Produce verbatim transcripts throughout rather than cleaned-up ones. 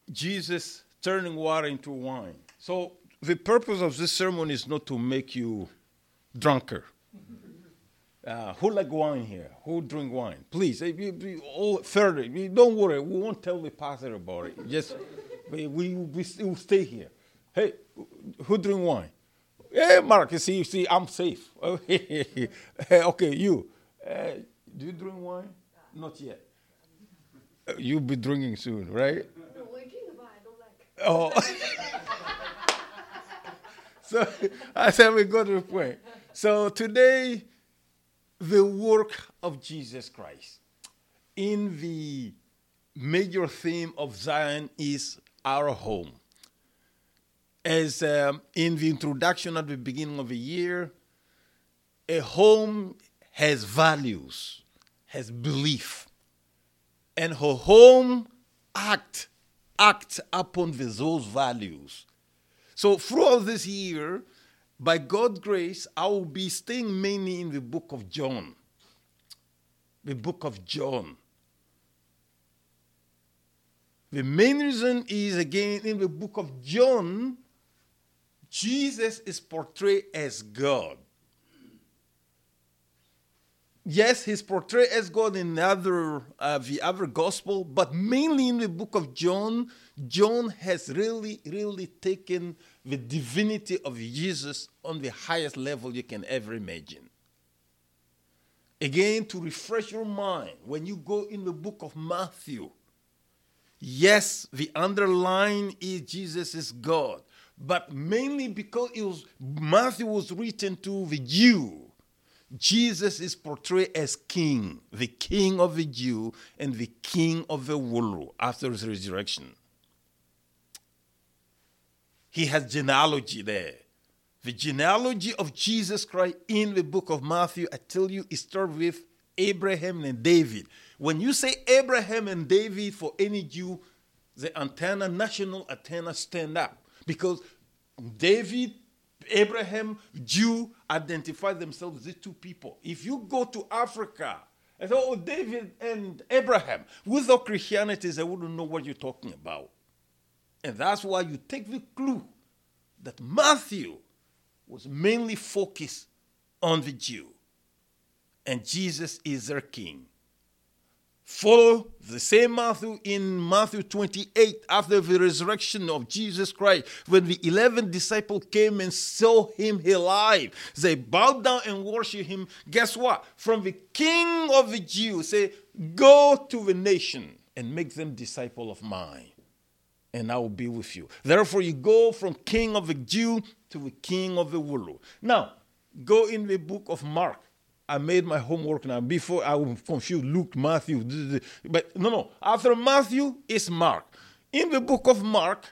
Jesus turning water into wine. So the purpose of this sermon is not to make you drunker. Uh, who like wine here? Who drink wine? Please, if you, you all further. You don't worry. We won't tell the pastor about it. Just we we we will stay here. Hey, who drink wine? Hey, Mark. You see, you see, I'm safe. Okay, you. Uh, do you drink wine? Not yet. Uh, you'll be drinking soon, right? No, we're drinking, but I don't like it. Oh. So I said we go to the point. So today, the work of Jesus Christ in the major theme of Zion is our home. As um, in the introduction at the beginning of the year, a home has values, has belief, and her home act act upon those values. So throughout this year, by God's grace, I will be staying mainly in the book of John. The book of John. The main reason is, again, in the book of John, Jesus is portrayed as God. Yes, he's portrayed as God in other, uh, the other gospel, but mainly in the book of John, John has really, really taken the divinity of Jesus on the highest level you can ever imagine. Again, to refresh your mind, when you go in the book of Matthew, yes, the underline is Jesus is God, but mainly because it was, Matthew was written to the Jew. Jesus is portrayed as king, the king of the Jew and the king of the world after his resurrection. He has genealogy there. The genealogy of Jesus Christ in the book of Matthew, I tell you, it starts with Abraham and David. When you say Abraham and David for any Jew, the antenna, national antenna stand up. Because David, Abraham, Jew, identify themselves as these two people. If you go to Africa and say, oh, David and Abraham, without Christianity, they wouldn't know what you're talking about. And that's why you take the clue that Matthew was mainly focused on the Jew. And Jesus is their king. Follow the same Matthew in Matthew twenty-eight, after the resurrection of Jesus Christ, when the eleven disciples came and saw him alive. They bowed down and worshiped him. Guess what? From the king of the Jews, say, go to the nation and make them disciple of mine, and I will be with you. Therefore, you go from king of the Jew to the king of the world. Now, go in the book of Mark. I made my homework now. Before I was confused, Luke, Matthew. But no, no. After Matthew is Mark. In the book of Mark,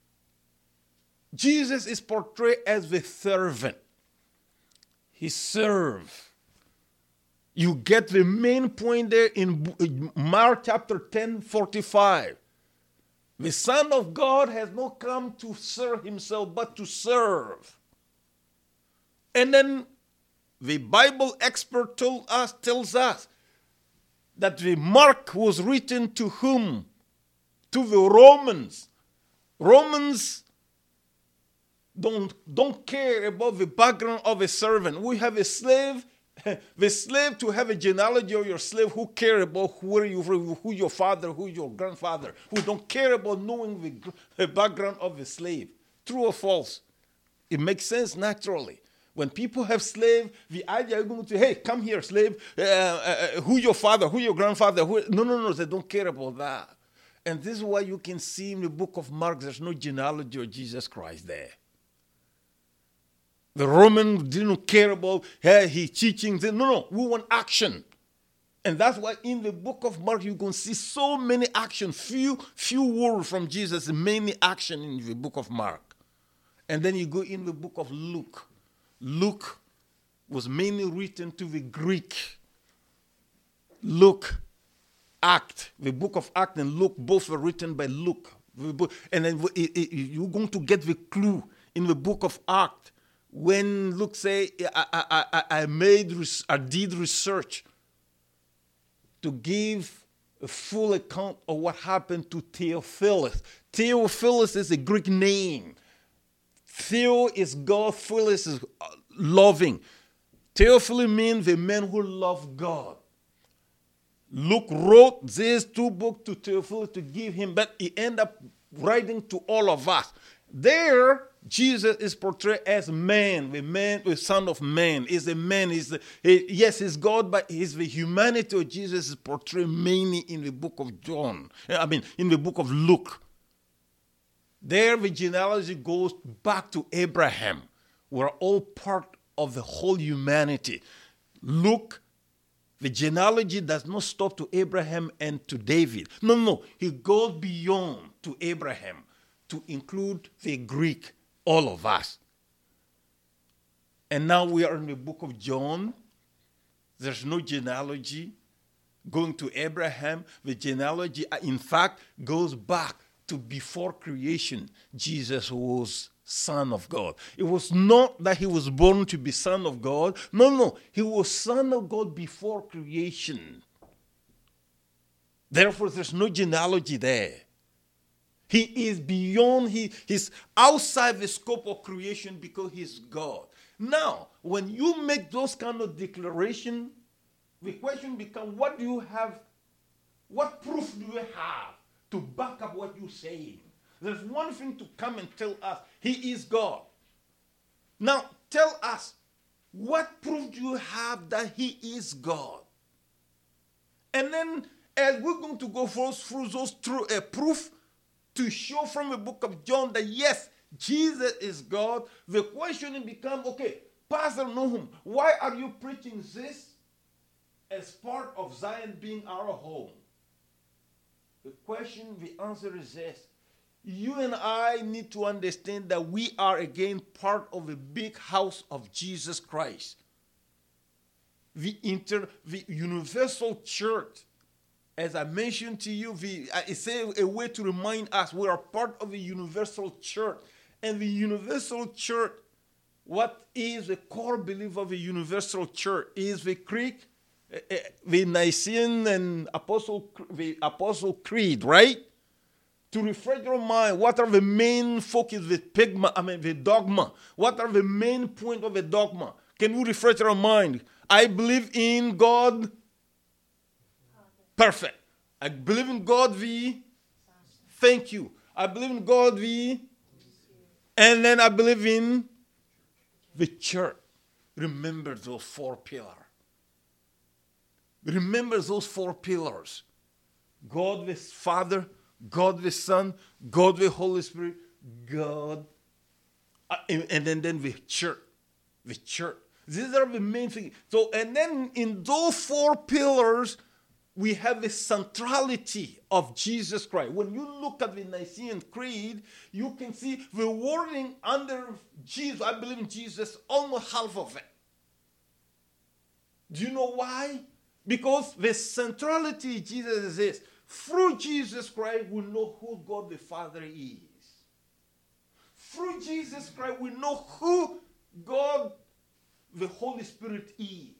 Jesus is portrayed as the servant. He served. You get the main point there in Mark chapter ten, forty-five. The Son of God has not come to serve himself, but to serve. And then the Bible expert told us, tells us that the Mark was written to whom? To the Romans. Romans don't, don't care about the background of a servant. We have a slave. The slave, to have a genealogy of your slave, who care about where you, who your father, who your grandfather, who don't care about knowing the, the background of a slave. True or false? It makes sense naturally. When people have slave, the idea is going to say, hey, come here, slave. Uh, uh, who your father? Who your grandfather? Who? No, no, no. They don't care about that. And this is why you can see in the book of Mark, there's no genealogy of Jesus Christ there. The Romans didn't care about, hey, he's teaching. No, no. We want action. And that's why in the book of Mark, you're going to see so many action. Few, few words from Jesus, mainly action in the book of Mark. And then you go in the book of Luke. Luke was mainly written to the Greek. Luke, Act, the book of Act and Luke, both were written by Luke. And then you're going to get the clue in the book of Act when Luke say, I, I, I, I made, I did research to give a full account of what happened to Theophilus. Theophilus is a Greek name. Theo is God, Philus is loving. Theophilus means the man who loves God. Luke wrote these two books to Theophilus to give him, but he ended up writing to all of us. There, Jesus is portrayed as man, the man, the son of man. Is a man. Is the, he, yes, he's God, but he's the humanity of Jesus is portrayed mainly in the book of John. I mean, in the book of Luke. There, the genealogy goes back to Abraham. We're all part of the whole humanity. Luke, the genealogy does not stop to Abraham and to David. No, no, he goes beyond to Abraham to include the Greek, all of us. And now we are in the book of John. There's no genealogy going to Abraham. The genealogy, in fact, goes back to before creation. Jesus was Son of God. It was not that he was born to be Son of God. No, no. He was Son of God before creation. Therefore, there's no genealogy there. He is beyond, he, he's outside the scope of creation because he's God. Now, when you make those kind of declaration, the question becomes, what do you have, what proof do you have to back up what you're saying? There's one thing to come and tell us, he is God. Now, tell us, what proof do you have that he is God? And then, as we're going to go through those through a proof to show from the book of John that yes, Jesus is God, the question becomes, okay, Pastor Nahum, why are you preaching this as part of Zion being our home? The question, the answer is this. You and I need to understand that we are again part of a big house of Jesus Christ. The, inter, the universal church. As I mentioned to you, the, it's a, a way to remind us we are part of the universal church. And the universal church, what is the core belief of the universal church? Is the Greek, uh, uh, the Nicene and Apostle, the Apostle Creed, right? To refresh your mind, what are the main focus, the pigma, I mean the dogma? What are the main point of the dogma? Can you refresh your mind? I believe in God. Perfect. I believe in God the. Thank you. I believe in God the. And then I believe in the church. Remember those four pillars. Remember those four pillars. God the Father, God the Son, God the Holy Spirit, God, uh, and, and then, then the church. The church. These are the main things. So, and then in those four pillars, we have the centrality of Jesus Christ. When you look at the Nicene Creed, you can see the wording under Jesus, I believe in Jesus, almost half of it. Do you know why? Because the centrality of Jesus is this. Through Jesus Christ, we know who God the Father is. Through Jesus Christ, we know who God the Holy Spirit is.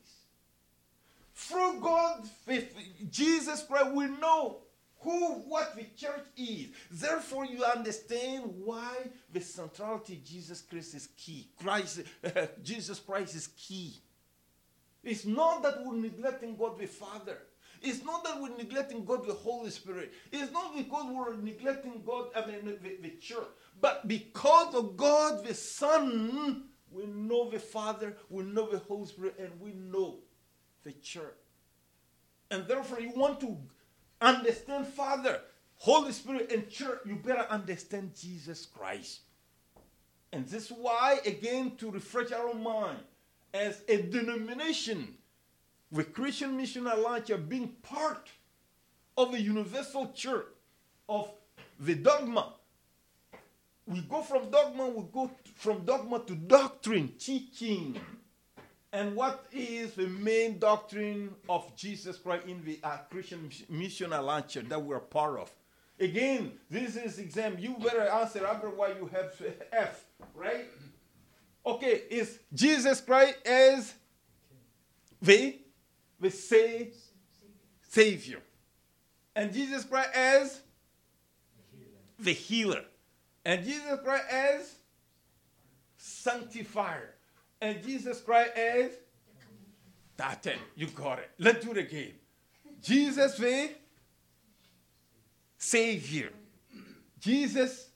Through God, Jesus Christ, we know who, what the church is. Therefore, you understand why the centrality of Jesus Christ is key. Christ, uh, Jesus Christ is key. It's not that we're neglecting God the Father. It's not that we're neglecting God the Holy Spirit. It's not because we're neglecting God, I mean, the, the church. But because of God the Son, we know the Father, we know the Holy Spirit, and we know the church. And therefore, you want to understand Father, Holy Spirit, and church, you better understand Jesus Christ. And this is why, again, to refresh our mind, as a denomination, the Christian Mission Alliance being part of the universal church, of the dogma. We go from dogma, we go from dogma to doctrine, teaching. And what is the main doctrine of Jesus Christ in the uh, Christian Mission Alliance that we're part of? Again, this is exam. You better answer, otherwise you have F, right? Okay, is Jesus Christ as the, the say, Savior. And Jesus Christ as the healer. And Jesus Christ as sanctifier. And Jesus Christ as that's it. You got it. Let's do it again. Jesus the Savior. Jesus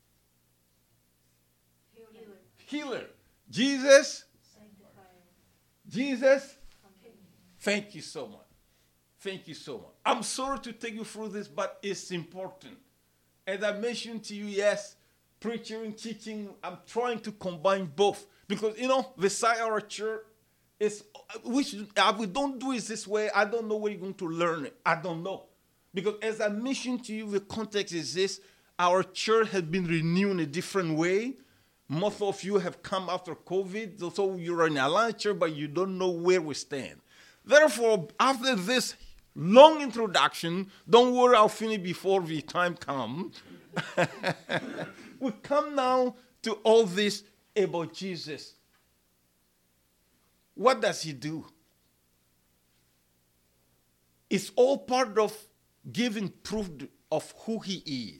Healer. healer. Jesus Sanctifier. Jesus. Thank you so much. Thank you so much. I'm sorry to take you through this, but it's important. As I mentioned to you, yes, preaching, teaching, I'm trying to combine both. Because, you know, beside our church, is which if we don't do it this way, I don't know where you're going to learn it. I don't know. Because as I mentioned to you, the context is this. Our church has been renewed in a different way. Most of you have come after COVID, so you're in a church, but you don't know where we stand. Therefore, after this long introduction, don't worry, I'll finish before the time comes. We come now to all this about Jesus. What does he do? It's all part of giving proof of who he is.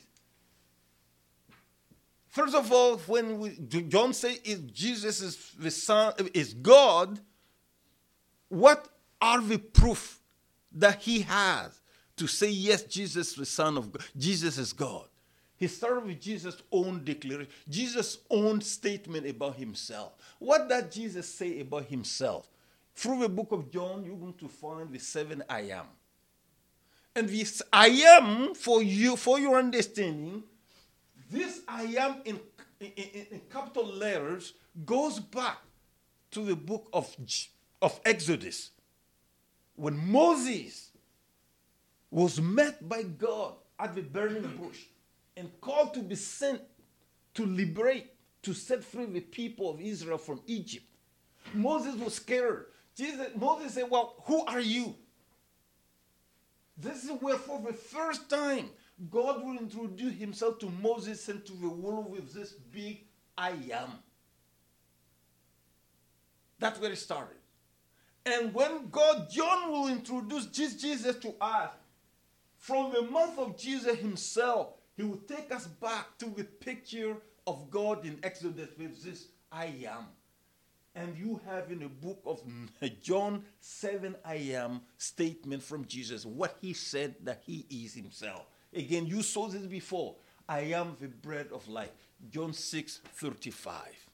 First of all, when we, John says Jesus is the Son, is God, what are the proof that he has to say, yes, Jesus is the Son of God, Jesus is God? He started with Jesus' own declaration, Jesus' own statement about himself. What does Jesus say about himself? Through the book of John, you're going to find the seven I am. And this I am, for you, for your understanding, this I am in, in, in, in capital letters goes back to the book of, of Exodus. When Moses was met by God at the burning bush and called to be sent to liberate, to set free the people of Israel from Egypt. Moses was scared. Jesus, Moses said, well, who are you? This is where for the first time God will introduce himself to Moses and to the world with this big I am. That's where it started. And when God, John will introduce Jesus to us, from the mouth of Jesus himself, he will take us back to the picture of God in Exodus with this I am. And you have in the book of John seven I am statement from Jesus, what he said that he is himself. Again, you saw this before. I am the bread of life. John six thirty-five.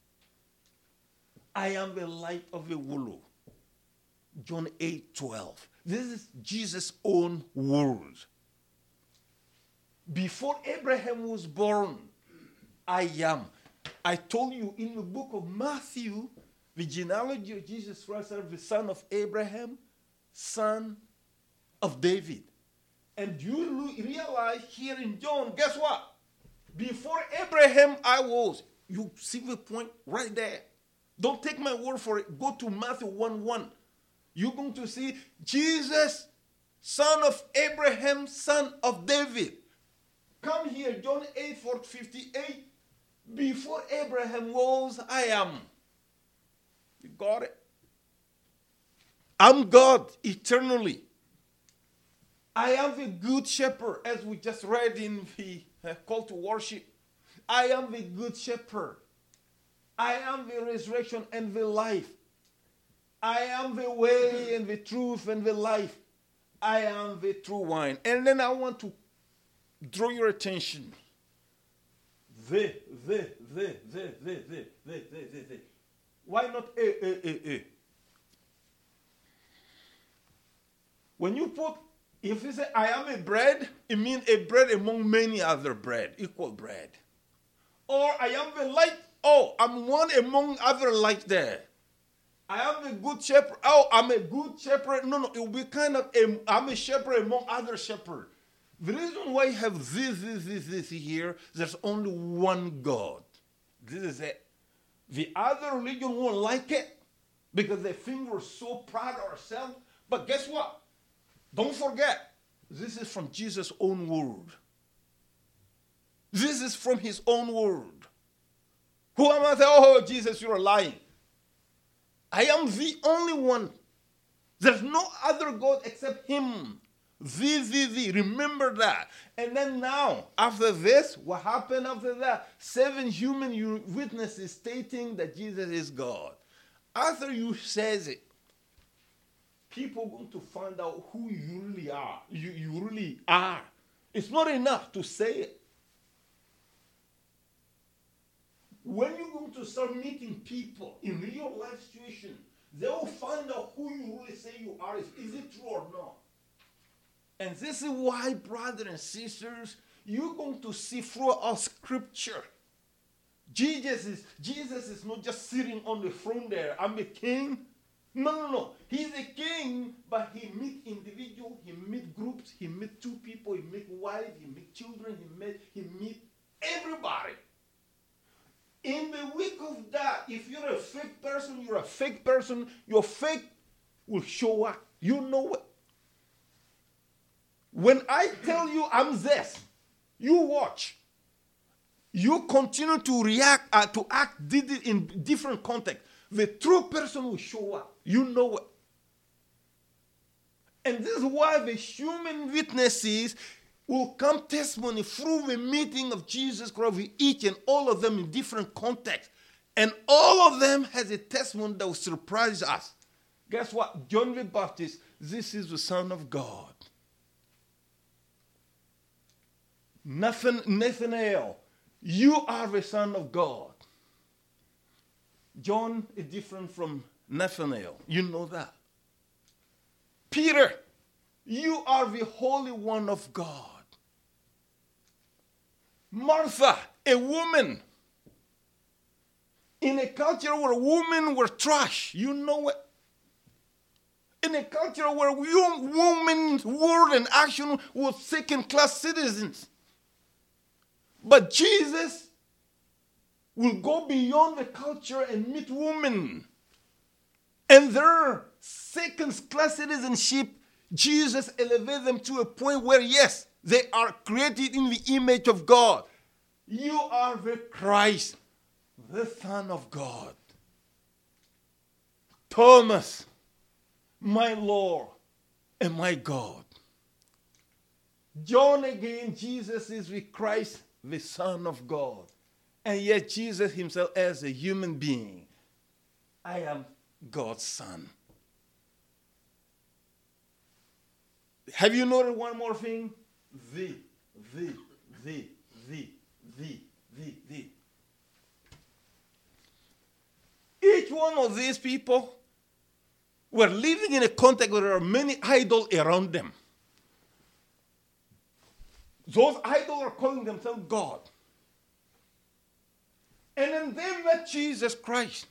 I am the light of the world. John eight twelve. This is Jesus' own words. Before Abraham was born, I am. I told you in the book of Matthew, the genealogy of Jesus Christ, the son of Abraham, son of David. And you realize here in John, guess what? Before Abraham, I was. You see the point right there. Don't take my word for it. Go to Matthew one one. You're going to see Jesus, son of Abraham, son of David. Come here, John eight fifty-eight. Before Abraham was, I am. You got it? I'm God eternally. I am the good shepherd, as we just read in the uh, call to worship. I am the good shepherd. I am the resurrection and the life. I am the way and the truth and the life. I am the true wine. And then I want to draw your attention. The, the, the, the, the, the, the, the, the, the. Why not a, a, a, a? When you put, if you say, I am a bread, it means a bread among many other bread, equal bread. Or I am the light, oh, I'm one among other light there. I am the good shepherd, oh, I'm a good shepherd. No, no, it will be kind of, a, I'm a shepherd among other shepherds. The reason why you have this, this, this, this here, there's only one God. This is it. The other religion won't like it because they think we're so proud of ourselves. But guess what? Don't forget, this is from Jesus' own word. This is from his own word. Who am I to say, oh, Jesus, you're lying? I am the only one. There's no other God except him The, the, the. Remember that. And then now, after this, what happened after that? Seven human witnesses stating that Jesus is God. After you says it, people are going to find out who you really are. You, you really are. It's not enough to say it. When you're going to start meeting people in real life situation, they will find out who you really say you are. Is, is it true or not? And this is why, brothers and sisters, you're going to see throughout Scripture, Jesus is, Jesus is not just sitting on the throne there. I'm a king. No, no, no. He's a king, but he meet individuals, he meet groups, he meet two people, he meet wife, he meet children, he meet, he meet everybody. In the week of that, if you're a fake person, you're a fake person, your fake will show up. You know it. When I tell you I'm this, you watch. You continue to react, uh, to act did it in different context. The true person will show up. You know it. And this is why the human witnesses will come testimony through the meeting of Jesus Christ with each and all of them in different contexts. And all of them has a testimony that will surprise us. Guess what? John the Baptist, this is the Son of God. Nathan, Nathanael, you are the Son of God. John is different from Nathanael. You know that. Peter, you are the Holy One of God. Martha, a woman. In a culture where women were trash, you know it. In a culture where women's word and action were second-class citizens. But Jesus will go beyond the culture and meet women. And their second-class citizenship, Jesus elevated them to a point where, yes, they are created in the image of God. You are the Christ, the Son of God. Thomas, my Lord and my God. John again, Jesus is the Christ, the Son of God. And yet Jesus himself as a human being, I am God's Son. Have you noted one more thing? The, the, the, the, the, the, the. Each one of these people were living in a context where there are many idols around them. Those idols are calling themselves God. And then they met Jesus Christ.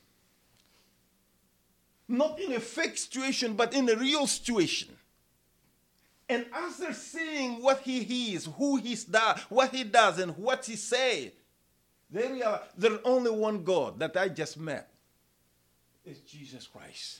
Not in a fake situation, but in a real situation. And after seeing what he is, who he does, what he does, and what he says, they realize there's only one God that I just met. It's Jesus Christ.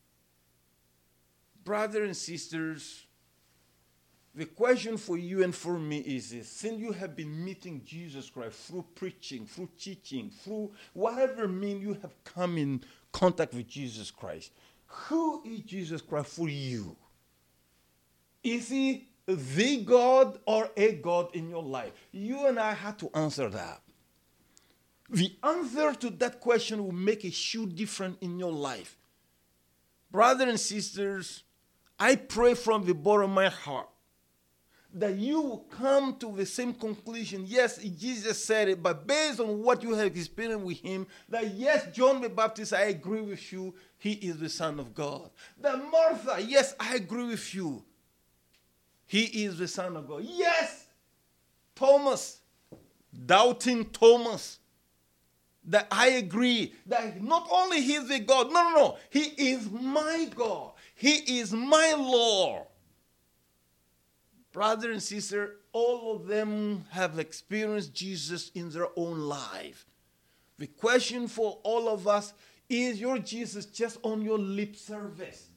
Brothers and sisters, the question for you and for me is this. Since you have been meeting Jesus Christ through preaching, through teaching, through whatever means you have come in contact with Jesus Christ, who is Jesus Christ for you? Is he the God or a God in your life? You and I have to answer that. The answer to that question will make a huge difference in your life. Brothers and sisters, I pray from the bottom of my heart that you will come to the same conclusion. Yes, Jesus said it, but based on what you have experienced with him, that yes, John the Baptist, I agree with you, he is the Son of God. That Martha, yes, I agree with you, he is the Son of God. Yes, Thomas, doubting Thomas, that I agree that not only he is the God, no, no, no, he is my God. He is my Lord. Brother and sister, all of them have experienced Jesus in their own life. The question for all of us, is your Jesus just on your lip service?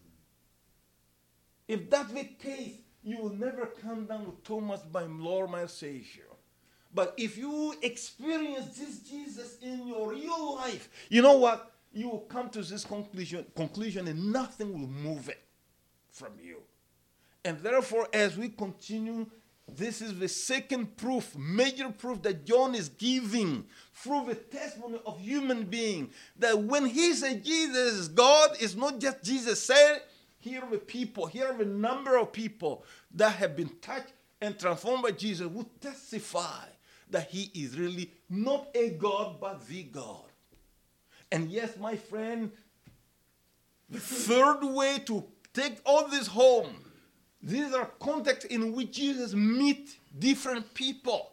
If that's the case, you will never come down with Thomas, my Lord, my Savior. But if you experience this Jesus in your real life, you know what? You will come to this conclusion, conclusion and nothing will move it from you. And therefore, as we continue, this is the second proof, major proof that John is giving through the testimony of human being, that when he said Jesus is God, it's not just Jesus said. Here are the people, here are the number of people that have been touched and transformed by Jesus who testify that he is really not a God, but the God. And yes, my friend, the third way to take all this home, these are contexts in which Jesus meets different people.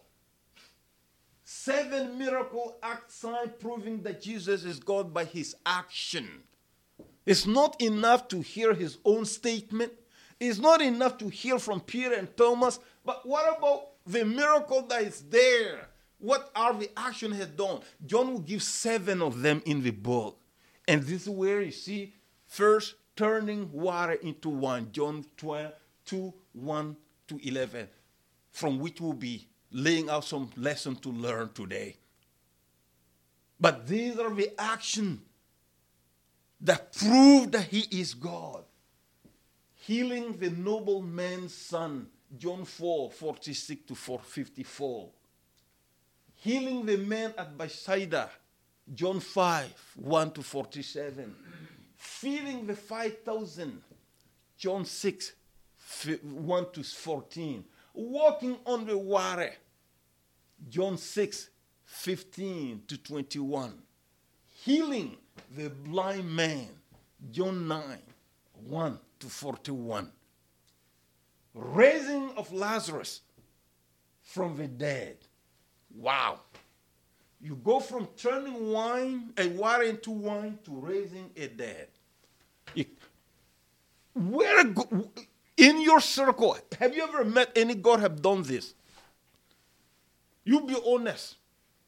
Seven miracle act signs proving that Jesus is God by his action. It's not enough to hear his own statement. It's not enough to hear from Peter and Thomas. But what about the miracle that is there? What are the action he has done? John will give seven of them in the book. And this is where you see first turning water into wine. John twelve, two, one to eleven. From which we'll be laying out some lesson to learn today. But these are the actions that prove that he is God. Healing the nobleman's son, John four, forty-six to fifty-four. Healing the man at Bethsaida, John five, one to forty-seven. Feeding the five thousand, John six, one to fourteen. Walking on the water, John six, fifteen to twenty-one. Healing the blind man, John nine, one to forty-one. Raising of Lazarus from the dead. Wow. You go from turning wine and water into wine to raising a dead. It, where in your circle, have you ever met any God have done this? You be honest.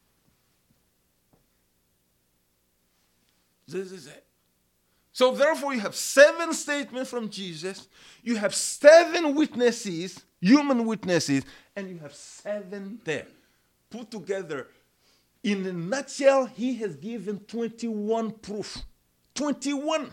This is it. So therefore you have seven statements from Jesus, you have seven witnesses, human witnesses, and you have seven there. Put together, in a nutshell, he has given twenty-one proof. twenty-one.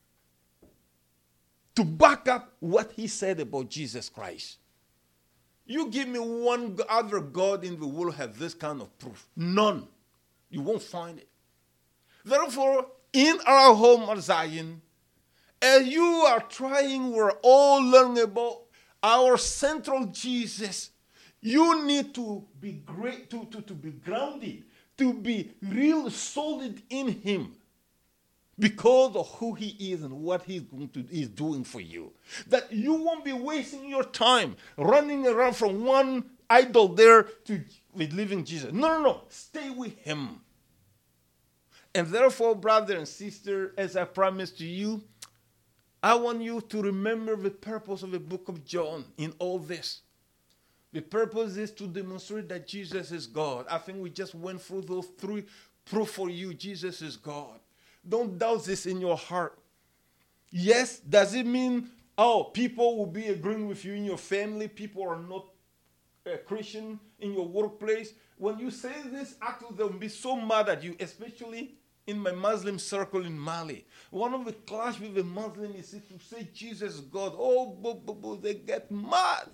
To back up what he said about Jesus Christ. You give me one other God in the world have this kind of proof. None. You won't find it. Therefore, in our home at Zion, as you are trying, we're all learning about our central Jesus. You need to be great, to, to, to be grounded, to be real solid in him because of who he is and what he's going to is doing for you. That you won't be wasting your time running around from one idol there to with living Jesus. No, no, no. Stay with him. And therefore, brother and sister, as I promised to you, I want you to remember the purpose of the book of John in all this. The purpose is to demonstrate that Jesus is God. I think we just went through those three proof for you. Jesus is God. Don't doubt this in your heart. Yes, does it mean, oh, people will be agreeing with you in your family? People are not uh, Christian in your workplace? When you say this, actually they'll be so mad at you, especially in my Muslim circle in Mali. One of the clash with the Muslim is to say Jesus is God. Oh, boo, boo, boo, they get mad.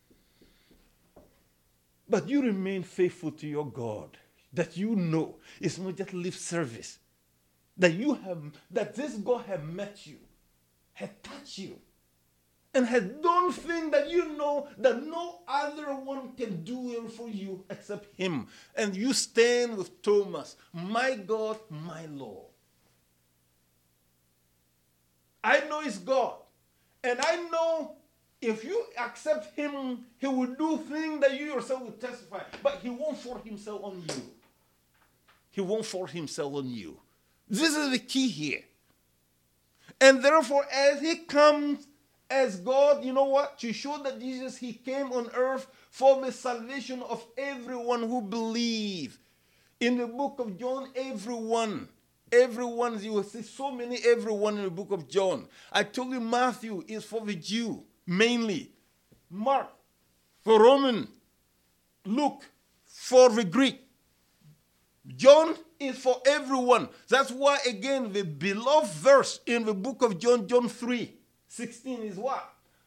But you remain faithful to your God, that you know it's not just lip service, that you have, that this God has met you, has touched you, and has done things that you know that no other one can do for you except him. And you stand with Thomas, my God, my Lord. I know it's God, and I know if you accept him, he will do things that you yourself will testify. But he won't force himself on you. He won't force himself on you. This is the key here. And therefore, as he comes as God, you know what? To show that Jesus, he came on earth for the salvation of everyone who believes. In the book of John, everyone. Everyone, you will see so many everyone in the book of John. I told you Matthew is for the Jew. Mainly, Mark for Roman, Luke for the Greek, John is for everyone. That's why, again, the beloved verse in the book of John, John three sixteen is what?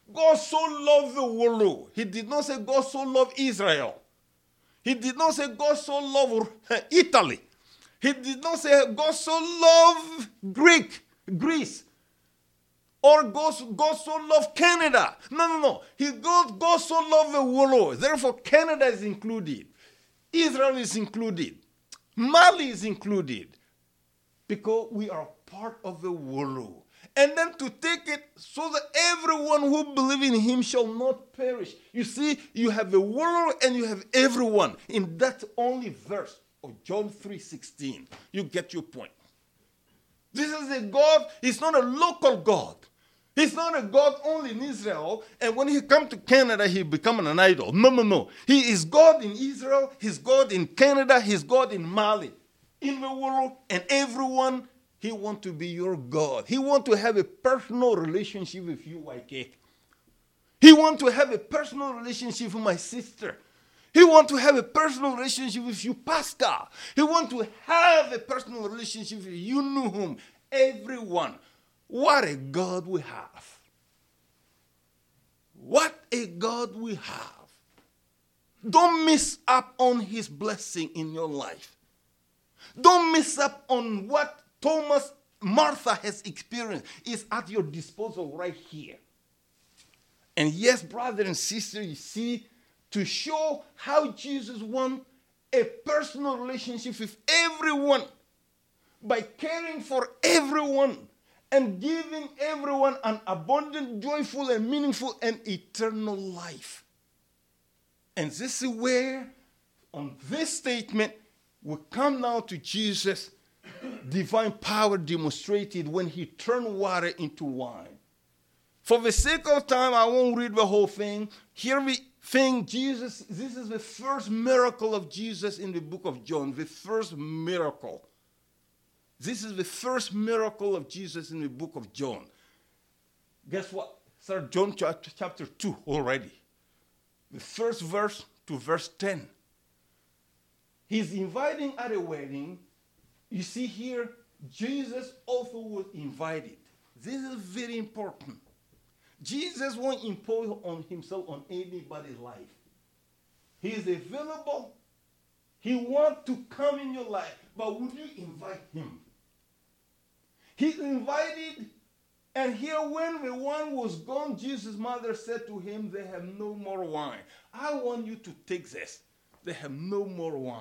God so loved the world. He did not say God so loved Israel. He did not say God so loved Italy. He did not say God so loved Greek, Greece. Or God, God so loved Canada. No, no, no. He, God, God so loved the world. Therefore, Canada is included. Israel is included. Mali is included. Because we are part of the world. And then to take it so that everyone who believes in him shall not perish. You see, you have the world and you have everyone in that only verse of John three sixteen. You get your point. This is a God, he's not a local God. He's not a God only in Israel, and when he come to Canada, he become an idol. No, no, no. He is God in Israel, he's God in Canada, he's God in Mali. In the world, and everyone, he want to be your God. He want to have a personal relationship with you, Waikik. He want to have a personal relationship with my sister. He want to have a personal relationship with you, Pascal. He want to have a personal relationship with you, know whom, everyone. What a God we have. What a God we have. Don't miss up on his blessing in your life. Don't miss up on what Thomas, Martha has experienced. It's at your disposal right here. And yes, brother and sister, you see, to show how Jesus wants a personal relationship with everyone by caring for everyone and giving everyone an abundant, joyful, and meaningful and eternal life. And this is where, on this statement, we come now to Jesus' divine power demonstrated when he turned water into wine. For the sake of time, I won't read the whole thing. Here we think Jesus, this is the first miracle of Jesus in the book of John, the first miracle. This is the first miracle of Jesus in the book of John. Guess what? Start John chapter, chapter two already. The first verse to verse ten. He's inviting at a wedding. You see here, Jesus also was invited. This is very important. Jesus won't impose on himself on anybody's life. He is available. He wants to come in your life. But would you invite him? He invited, and here when the wine was gone, Jesus' mother said to him, they have no more wine. I want you to take this. They have no more wine.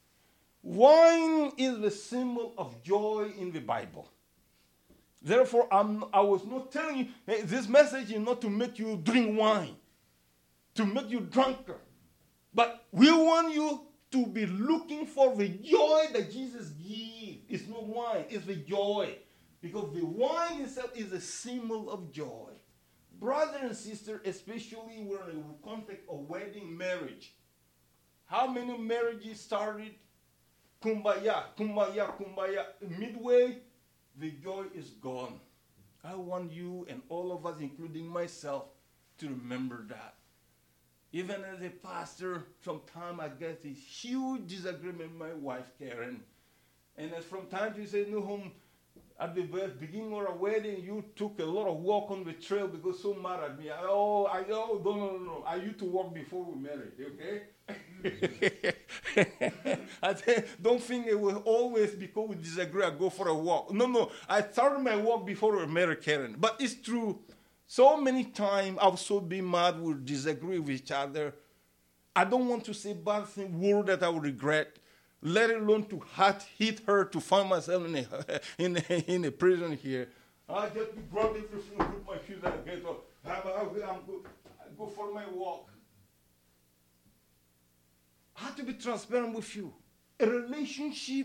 Wine is the symbol of joy in the Bible. Therefore, I'm, I was not telling you, hey, this message is not to make you drink wine, to make you drunker. But we want you to be looking for the joy that Jesus gives. It's not wine, it's the joy. Because the wine itself is a symbol of joy. Brother and sister, especially we're in the context of wedding marriage. How many marriages started? Kumbaya, kumbaya, kumbaya. Midway, the joy is gone. I want you and all of us, including myself, to remember that. Even as a pastor, sometimes I get this huge disagreement with my wife, Karen. And as from time to time, say, no, home, at the beginning of a wedding, you took a lot of walk on the trail because so mad at me. I, oh, I oh, no, no, no, no. I used to walk before we married, okay? I said, don't think it will always, because we disagree, I go for a walk. No, no. I started my walk before we married Karen. But it's true. So many times I've so been mad, we disagree with each other. I don't want to say bad thing, word that I will regret. Let alone to hurt, hit her, to find myself in a, in a, in a prison here. I just grab everything, put my shoes and get up. I go, go for my walk. I have to be transparent with you. A relationship,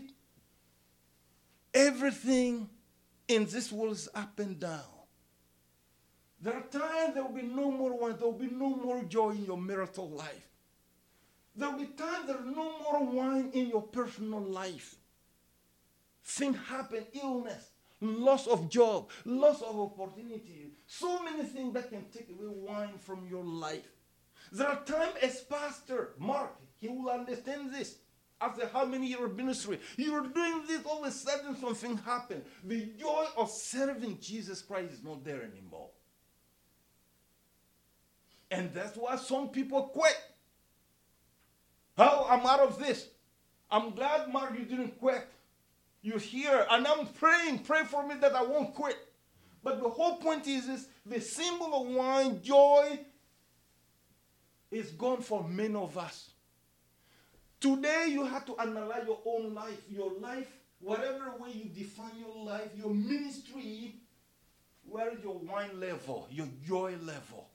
everything in this world is up and down. There are times there will be no more wine, there will be no more joy in your marital life. There will be times there is no more wine in your personal life. Things happen, illness, loss of job, loss of opportunity. So many things that can take away wine from your life. There are times as pastor, Mark, he will understand this. After how many years of ministry, you're doing this, all of a sudden something happened. The joy of serving Jesus Christ is not there anymore. And that's why some people quit. Oh, I'm out of this. I'm glad, Mark, you didn't quit. You're here, and I'm praying. Pray for me that I won't quit. But the whole point is, is the symbol of wine, joy, is gone for many of us. Today, you have to analyze your own life. Your life, whatever way you define your life, your ministry, where is your wine level, your joy level?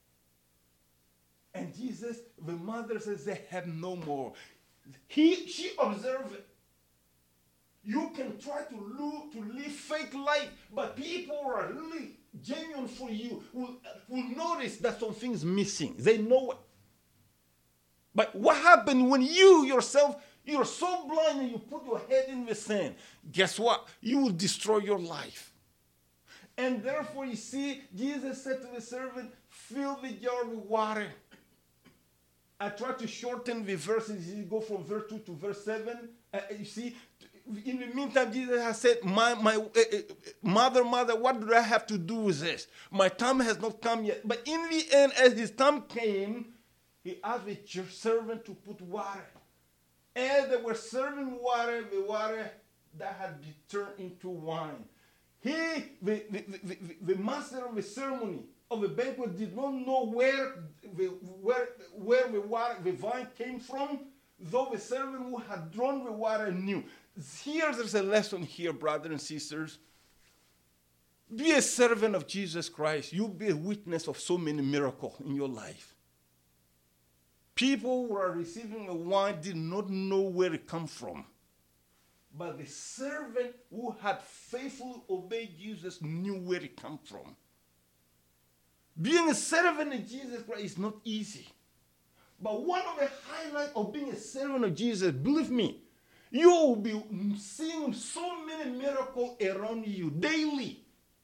And Jesus, the mother says they have no more. He, she observed it. You can try to live, to live fake life, but people who are really genuine for you will, will notice that something's missing. They know it. But what happened when you yourself, you're so blind and you put your head in the sand? Guess what? You will destroy your life. And therefore, you see, Jesus said to the servant, fill the jar with water. I try to shorten the verses. You go from verse two to verse seven. Uh, you see, in the meantime, Jesus has said, my, my uh, uh, mother, mother, what do I have to do with this? My time has not come yet. But in the end, as his time came, he asked the servant to put water. As they were serving water, the water that had been turned into wine. He, the, the, the, the master of the ceremony, of the banquet, did not know where the, where, where the water, the wine came from, though the servant who had drawn the water knew. Here there's a lesson here, brothers and sisters. Be a servant of Jesus Christ. You'll be a witness of so many miracles in your life. People who are receiving the wine did not know where it came from. But the servant who had faithfully obeyed Jesus knew where it came from. Being a servant of Jesus Christ is not easy. But one of the highlights of being a servant of Jesus, believe me, you will be seeing so many miracles around you daily.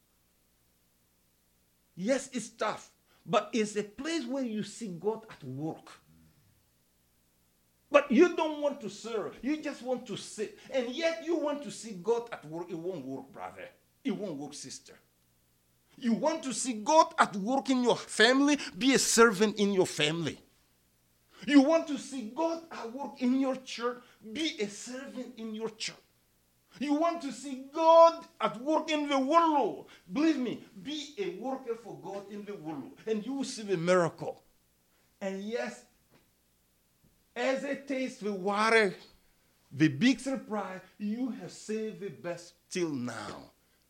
Yes, it's tough, but it's a place where you see God at work. But you don't want to serve. You just want to sit. And yet you want to see God at work. It won't work, brother. It won't work, sister. You want to see God at work in your family? Be a servant in your family. You want to see God at work in your church? Be a servant in your church. You want to see God at work in the world? Believe me, be a worker for God in the world, and you will see the miracle. And yes, as they taste the water, the big surprise, you have saved the best till now.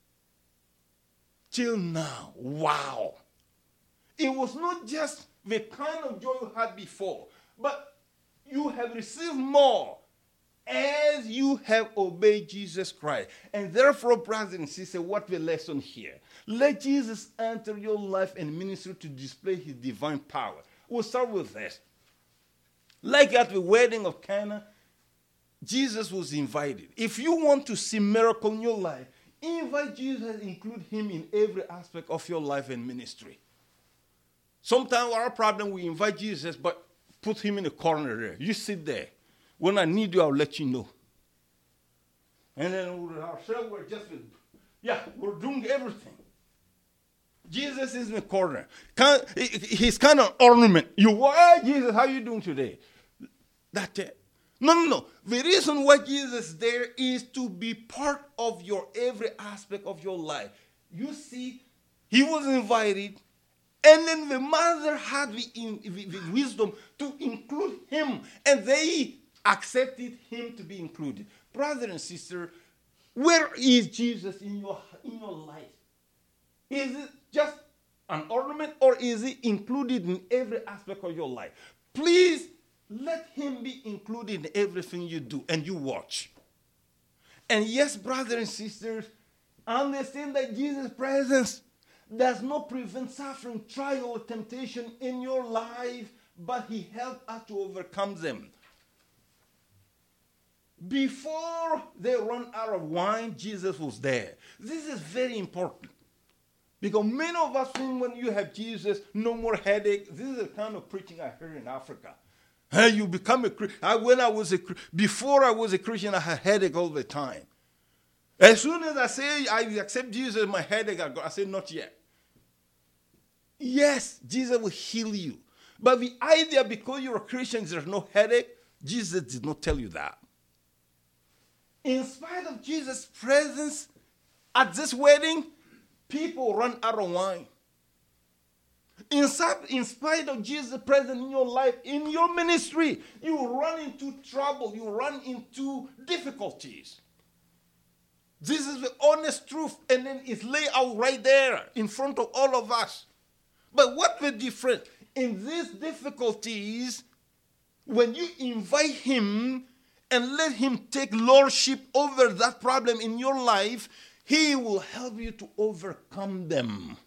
Till now. Wow. It was not just the kind of joy you had before, but you have received more as you have obeyed Jesus Christ. And therefore, brothers and sisters, what the lesson here? Let Jesus enter your life and ministry to display his divine power. We'll start with this. Like at the wedding of Cana, Jesus was invited. If you want to see miracle in your life, invite Jesus, include him in every aspect of your life and ministry. Sometimes our problem, we invite Jesus, but put him in a corner there. You sit there. When I need you, I'll let you know. And then with ourselves, we're just, yeah, we're doing everything. Jesus is in the corner. He's kind of ornament. You, hey, Jesus, how you doing today? That's it. No, no, no. The reason why Jesus is there is to be part of your every aspect of your life. You see, he was invited, and then the mother had the, in, the, the wisdom to include him, and they accepted him to be included. Brother and sister, where is Jesus in your, in your life? Is it just an ornament, or is it included in every aspect of your life? Please let him be included in everything you do, and you watch. And yes, brothers and sisters, understand that Jesus' presence does not prevent suffering, trial, or temptation in your life, but he helps us to overcome them. Before they run out of wine, Jesus was there. This is very important. Because many of us think when you have Jesus, no more headache. This is the kind of preaching I heard in Africa. Hey, you become a Christian. When I was a before I was a Christian, I had headache all the time. As soon as I say I accept Jesus, my headache I go. I say not yet. Yes, Jesus will heal you. But the idea, because you're a Christian, there's no headache, Jesus did not tell you that. In spite of Jesus' presence at this wedding, people run out of wine. In spite, in spite of Jesus' presence in your life, in your ministry, you run into trouble, you run into difficulties. This is the honest truth, and then it's laid out right there in front of all of us. But what the difference? In these difficulties, when you invite him and let him take lordship over that problem in your life, he will help you to overcome them.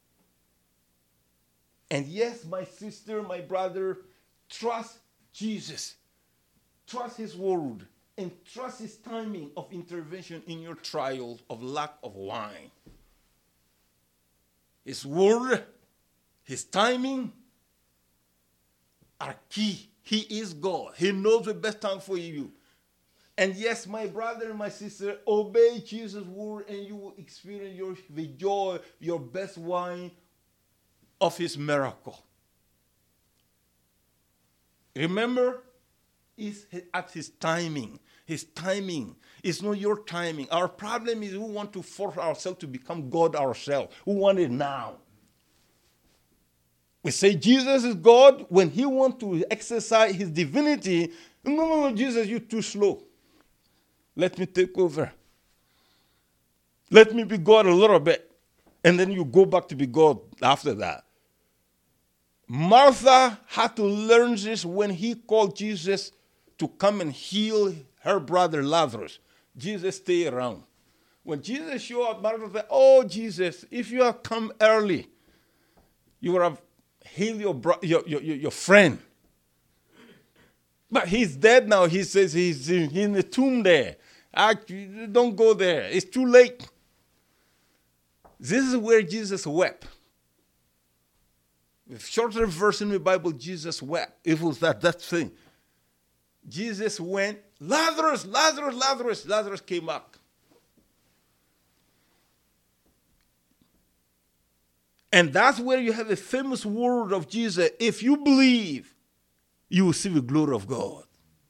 And yes, my sister, my brother, trust Jesus. Trust his word. And trust his timing of intervention in your trial of lack of wine. His word, his timing are key. He is God. He knows the best time for you. And yes, my brother and my sister, obey Jesus' word and you will experience your, the joy, your best wine of his miracle. Remember, it's at his timing. His timing is not your timing. Our problem is we want to force ourselves to become God ourselves. We want it now. We say Jesus is God when he wants to exercise his divinity. No, no, no, Jesus, you're too slow. Let me take over. Let me be God a little bit. And then you go back to be God after that. Martha had to learn this when he called Jesus to come and heal her brother Lazarus. Jesus stayed around. When Jesus showed up, Martha said, oh, Jesus, if you had come early, you would have healed your, bro- your, your, your friend. But he's dead now. He says he's in, he's in the tomb there. I, don't go there. It's too late. This is where Jesus wept. The shorter verse in the Bible, Jesus wept. It was that, that thing. Jesus went, Lazarus, Lazarus, Lazarus. Lazarus came back. And that's where you have the famous word of Jesus. If you believe, you will see the glory of God.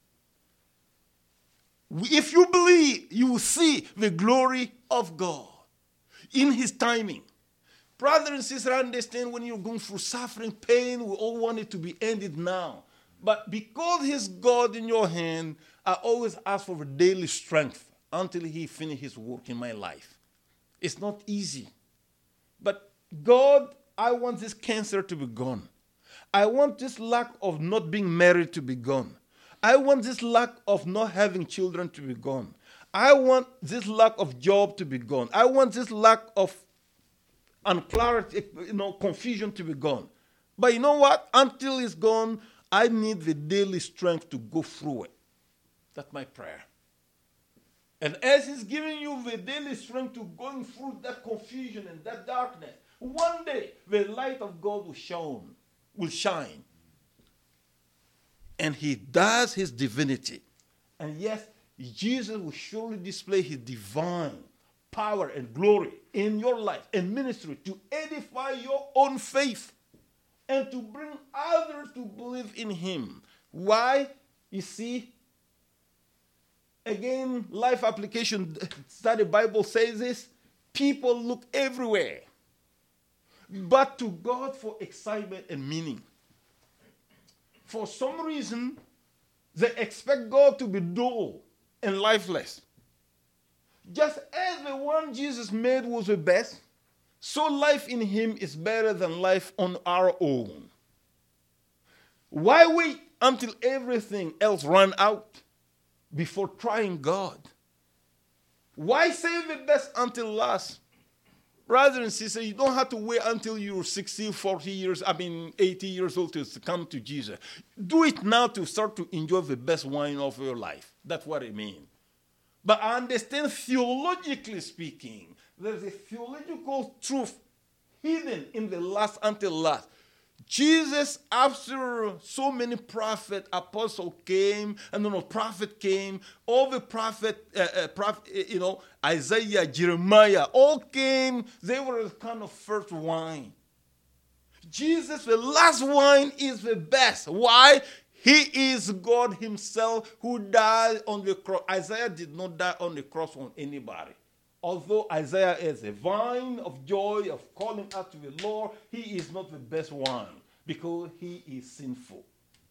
If you believe, you will see the glory of God in his timing. Brother and sister, understand when you're going through suffering, pain, we all want it to be ended now. But because he's God in your hand, I always ask for the daily strength until he finishes his work in my life. It's not easy. But God, I want this cancer to be gone. I want this lack of not being married to be gone. I want this lack of not having children to be gone. I want this lack of job to be gone. I want this lack of unclarity, you know, confusion to be gone. But you know what? Until it's gone, I need the daily strength to go through it. That's my prayer. And as he's giving you the daily strength to going through that confusion and that darkness, one day the light of God will shine, will shine. And he does his divinity. And yes, Jesus will surely display his divine power and glory in your life and ministry to edify your own faith and to bring others to believe in him. Why? You see, again, life application study Bible says this, people look everywhere, but to God for excitement and meaning. For some reason, they expect God to be dull and lifeless. Just as the one Jesus made was the best, so life in him is better than life on our own. Why wait until everything else runs out before trying God? Why save the best until last? Brothers and sisters, you don't have to wait until you're sixty, forty years, I mean eighty years old to come to Jesus. Do it now to start to enjoy the best wine of your life. That's what it means. But I understand theologically speaking, there's a theological truth hidden in the last until last. Jesus, after so many prophets, apostles came, and then a prophet came, all the prophet, uh, uh, prophet, you know, Isaiah, Jeremiah, all came. They were a kind of first wine. Jesus, the last wine, is the best. Why? He is God himself who died on the cross. Isaiah did not die on the cross on anybody. Although Isaiah is a vine of joy, of calling out to the Lord, he is not the best wine because he is sinful.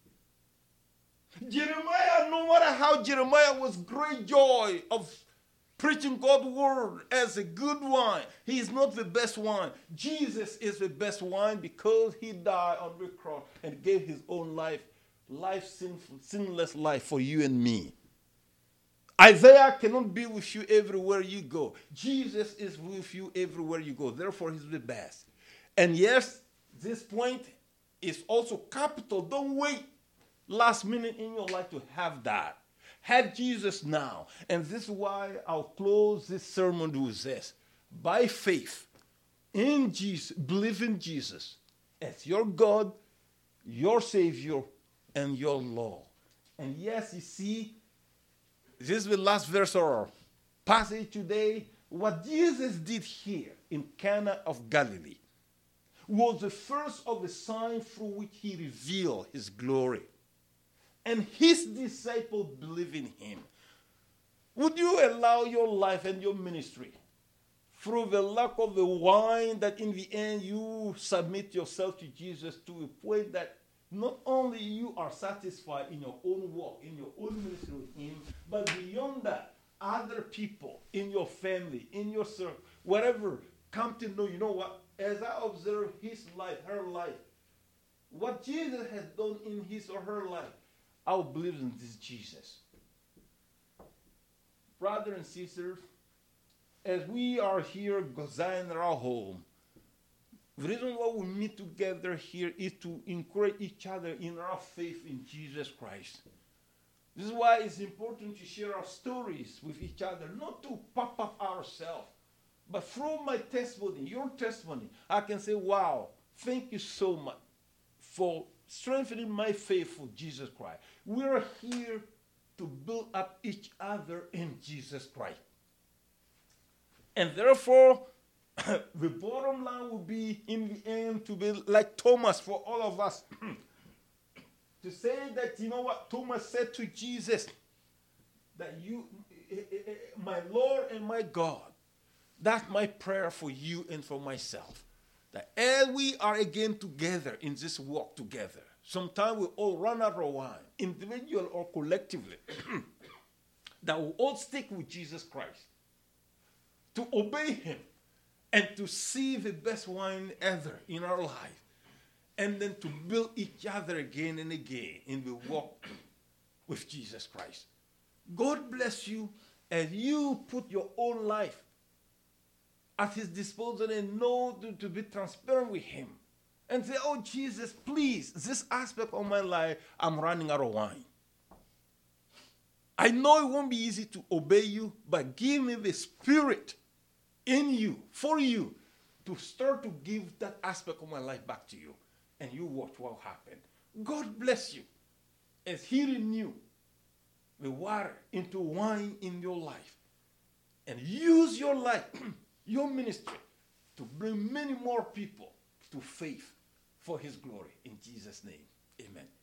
Jeremiah, no matter how Jeremiah was great joy of preaching God's word as a good wine, he is not the best wine. Jesus is the best wine because he died on the cross and gave his own life, life sinful, sinless life for you and me. Isaiah cannot be with you everywhere you go. Jesus is with you everywhere you go. Therefore, he's the best. And yes, this point is also capital. Don't wait last minute in your life to have that. Have Jesus now. And this is why I'll close this sermon with this. By faith in Jesus, believe in Jesus as your God, your Savior, and your Lord. And yes, you see, this is the last verse of our passage today. What Jesus did here in Cana of Galilee was the first of the signs through which he revealed his glory. And his disciples believe in him. Would you allow your life and your ministry, through the lack of the wine, that in the end you submit yourself to Jesus to a point that not only you are satisfied in your own walk, in your own ministry with him, but beyond that, other people in your family, in your circle, whatever, come to know, you know what, as I observe his life, her life, what Jesus has done in his or her life, I will believe in this Jesus. Brothers and sisters, as we are here, Zion in our home, the reason why we meet together here is to encourage each other in our faith in Jesus Christ. This is why it's important to share our stories with each other, not to pop up ourselves, but through my testimony, your testimony, I can say, wow, thank you so much for strengthening my faith for Jesus Christ. We are here to build up each other in Jesus Christ. And therefore, the bottom line will be, in the end, to be like Thomas for all of us. To say that, you know what, Thomas said to Jesus, that you, my Lord and my God, that's my prayer for you and for myself. That as we are again together in this walk together, sometimes we all run out of wine, individually or collectively, that we all stick with Jesus Christ, to obey him, and to see the best wine ever in our life, and then to build each other again and again in the walk with Jesus Christ. God bless you as you put your own life at his disposal and know to, to be transparent with him. And say, oh, Jesus, please, this aspect of my life, I'm running out of wine. I know it won't be easy to obey you, but give me the spirit in you, for you, to start to give that aspect of my life back to you. And you watch what will happen. God bless you as he renew the water into wine in your life. And use your life, your ministry, to bring many more people to faith for his glory. In Jesus' name, amen.